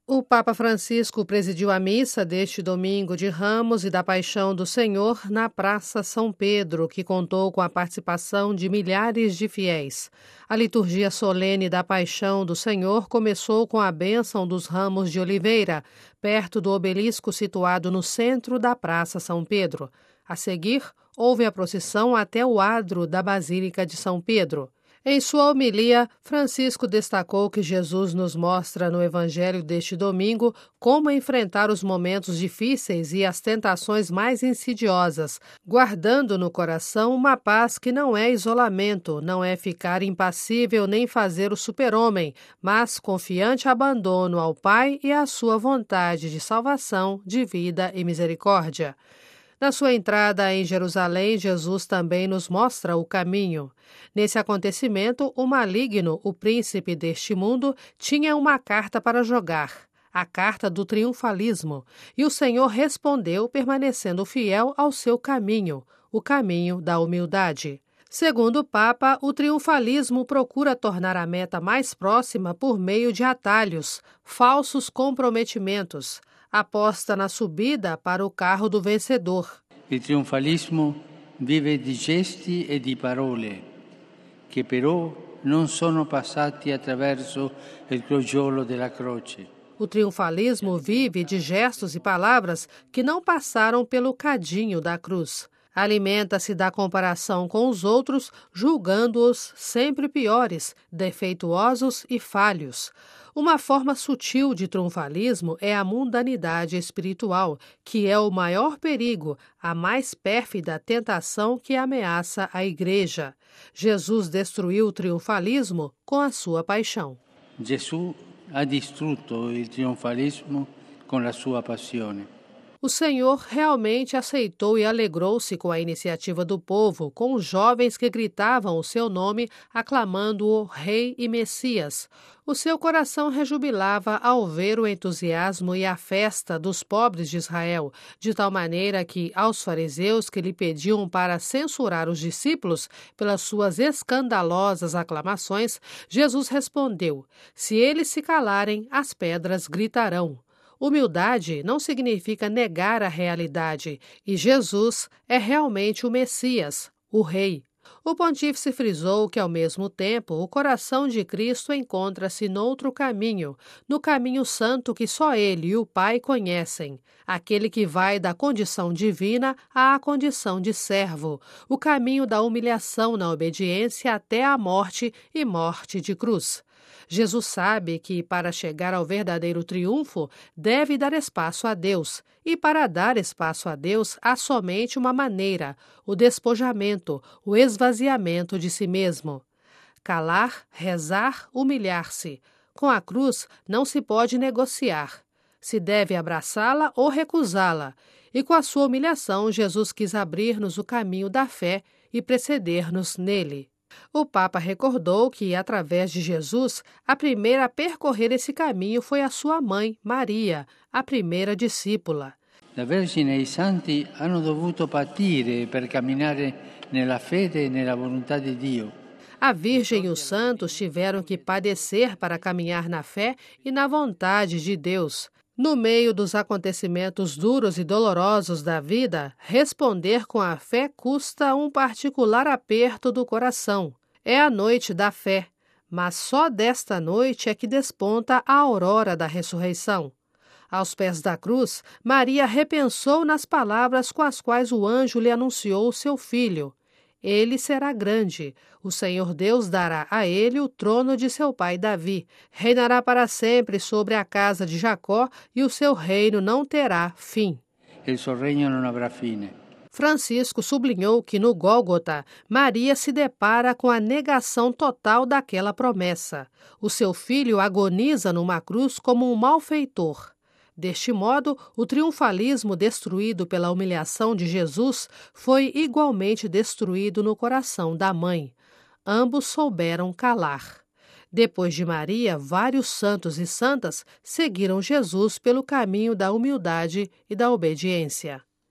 O Papa Francisco presidiu a missa deste domingo de Ramos e da Paixão do Senhor na Praça São Pedro, que contou com a participação de milhares de fiéis. A liturgia solene da Paixão do Senhor começou com a bênção dos ramos de oliveira, perto do obelisco situado no centro da Praça São Pedro. A seguir, houve a procissão até o adro da Basílica de São Pedro. Em sua homilia, Francisco destacou que Jesus nos mostra no Evangelho deste domingo como enfrentar os momentos difíceis e as tentações mais insidiosas, guardando no coração uma paz que não é isolamento, não é ficar impassível nem fazer o super-homem, mas confiante abandono ao Pai e à sua vontade de salvação, de vida e misericórdia. Na sua entrada em Jerusalém, Jesus também nos mostra o caminho. Nesse acontecimento, o maligno, o príncipe deste mundo, tinha uma carta para jogar, a carta do triunfalismo, e o Senhor respondeu permanecendo fiel ao seu caminho, o caminho da humildade. Segundo o Papa, o triunfalismo procura tornar a meta mais próxima por meio de atalhos, falsos comprometimentos, aposta na subida para o carro do vencedor. Il trionfalismo vive di gesti e di parole, che però non sono passati attraverso il crogiolo della croce. O triunfalismo vive de gestos e palavras que não passaram pelo cadinho da cruz. Alimenta-se da comparação com os outros, julgando-os sempre piores, defeituosos e falhos. Uma forma sutil de triunfalismo é a mundanidade espiritual, que é o maior perigo, a mais pérfida tentação que ameaça a Igreja. Jesus destruiu o triunfalismo com a sua paixão. Gesù ha distrutto il trionfalismo con la sua passione. O Senhor realmente aceitou e alegrou-se com a iniciativa do povo, com os jovens que gritavam o seu nome, aclamando-o Rei e Messias. O seu coração rejubilava ao ver o entusiasmo e a festa dos pobres de Israel, de tal maneira que, aos fariseus que lhe pediam para censurar os discípulos pelas suas escandalosas aclamações, Jesus respondeu: "Se eles se calarem, as pedras gritarão." Humildade não significa negar a realidade, e Jesus é realmente o Messias, o Rei. O pontífice frisou que, ao mesmo tempo, o coração de Cristo encontra-se noutro caminho, no caminho santo que só Ele e o Pai conhecem, aquele que vai da condição divina à condição de servo, o caminho da humilhação na obediência até a morte e morte de cruz. Jesus sabe que, para chegar ao verdadeiro triunfo, deve dar espaço a Deus, e para dar espaço a Deus há somente uma maneira: o despojamento, o esvaziamento de si mesmo. Calar, rezar, humilhar-se. Com a cruz não se pode negociar. Se deve abraçá-la ou recusá-la. E com a sua humilhação, Jesus quis abrir-nos o caminho da fé e preceder-nos nele. O Papa recordou que, através de Jesus, a primeira a percorrer esse caminho foi a sua mãe, Maria, a primeira discípula. La Vergine e i Santi hanno dovuto patire per camminare nella fede e nella volontà di Dio. A Virgem e os santos tiveram que padecer para caminhar na fé e na vontade de Deus. No meio dos acontecimentos duros e dolorosos da vida, responder com a fé custa um particular aperto do coração. É a noite da fé, mas só desta noite é que desponta a aurora da ressurreição. Aos pés da cruz, Maria repensou nas palavras com as quais o anjo lhe anunciou seu filho. Ele será grande. O Senhor Deus dará a ele o trono de seu pai Davi. Reinará para sempre sobre a casa de Jacó e o seu reino não terá fim. Il suo regno non avrà fine. Francisco sublinhou que no Gólgota, Maria se depara com a negação total daquela promessa. O seu filho agoniza numa cruz como um malfeitor. Deste modo, o triunfalismo destruído pela humilhação de Jesus foi igualmente destruído no coração da mãe. Ambos souberam calar. Depois de Maria, vários santos e santas seguiram Jesus pelo caminho da humildade e da obediência.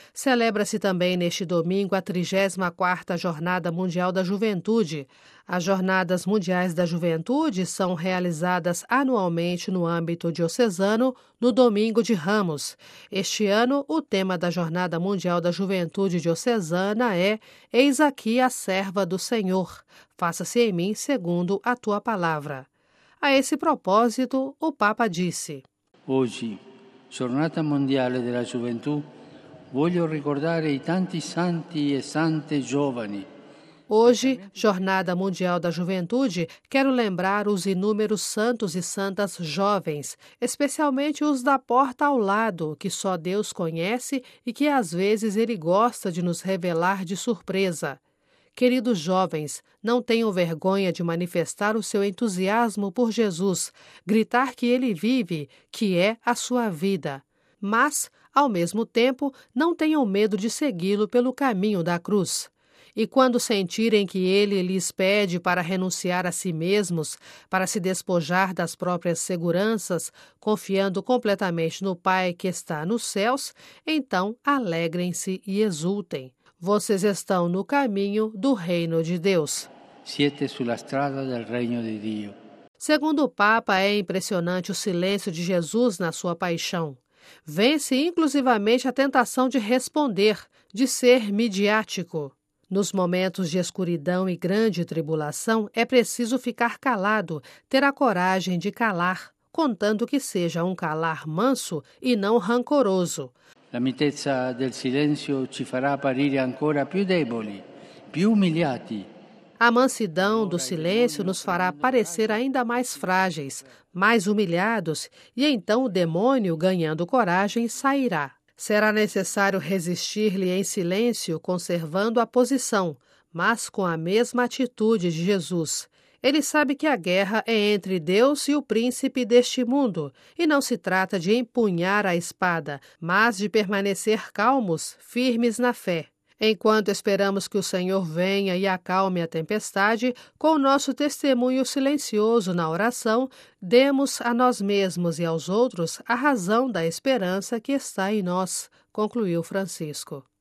Celebra-se também neste domingo a 34ª Jornada Mundial da Juventude. As Jornadas Mundiais da Juventude são realizadas anualmente no âmbito diocesano no Domingo de Ramos. Este ano, o tema da Jornada Mundial da Juventude Diocesana é Eis aqui a serva do Senhor, faça-se em mim segundo a tua palavra. A esse propósito, o Papa disse: Oggi, Giornata Mondiale della Gioventù, voglio ricordare i tanti santi e sante giovani. Hoje, Jornada Mundial da Juventude, quero lembrar os inúmeros santos e santas jovens, especialmente os da porta ao lado, que só Deus conhece e que às vezes Ele gosta de nos revelar de surpresa. Queridos jovens, não tenham vergonha de manifestar o seu entusiasmo por Jesus, gritar que Ele vive, que é a sua vida. Mas, ao mesmo tempo, não tenham medo de segui-lo pelo caminho da cruz. E quando sentirem que Ele lhes pede para renunciar a si mesmos, para se despojar das próprias seguranças, confiando completamente no Pai que está nos céus, então alegrem-se e exultem. Vocês estão no caminho do reino de Deus. Siete sulla strada del regno di Dio. Segundo o Papa, é impressionante o silêncio de Jesus na sua paixão. Vence inclusivamente a tentação de responder, de ser midiático. Nos momentos de escuridão e grande tribulação, é preciso ficar calado, ter a coragem de calar, contando que seja um calar manso e não rancoroso. La mitezza del silenzio ci farà apparire ancora più deboli, più umiliati. A mansidão do silêncio nos fará parecer ainda mais frágeis, mais humilhados, e então o demônio, ganhando coragem, sairá. Será necessário resistir-lhe em silêncio, conservando a posição, mas com a mesma atitude de Jesus. Ele sabe que a guerra é entre Deus e o príncipe deste mundo, e não se trata de empunhar a espada, mas de permanecer calmos, firmes na fé. Enquanto esperamos que o Senhor venha e acalme a tempestade, com o nosso testemunho silencioso na oração, demos a nós mesmos e aos outros a razão da esperança que está em nós, concluiu Francisco.